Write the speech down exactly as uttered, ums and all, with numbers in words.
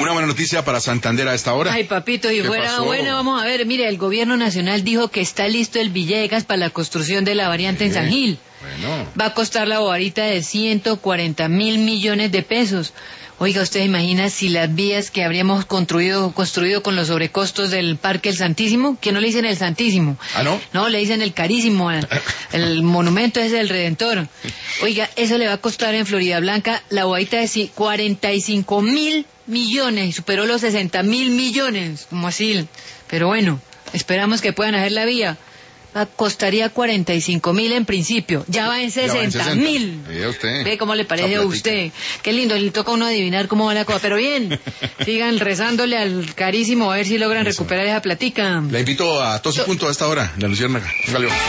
Una buena noticia para Santander a esta hora. Ay, papito, y fuera pasó? buena, vamos a ver, mire, el gobierno nacional dijo que está listo el Villegas para la construcción de la variante en San Gil. Bueno. Va a costar la bobarita de ciento cuarenta mil millones de pesos. Oiga, ¿usted imagina si las vías que habríamos construido construido con los sobrecostos del Parque El Santísimo, que no le dicen el Santísimo? ¿Ah, no? No, le dicen el Carísimo, el, el monumento ese del Redentor. Oiga, eso le va a costar en Florida Blanca la bobarita de cuarenta y cinco mil millones, y superó los sesenta mil millones, como así. Pero bueno, esperamos que puedan hacer la vía. Costaría cuarenta y cinco mil en principio, ya va en sesenta mil. Ve cómo le parece a usted. Qué lindo, le toca a uno adivinar cómo va la cosa. Pero bien, sigan rezándole al Carísimo a ver si logran Eso. recuperar esa platica. La invito a Tos y Punto a esta hora, la Luciérnaga.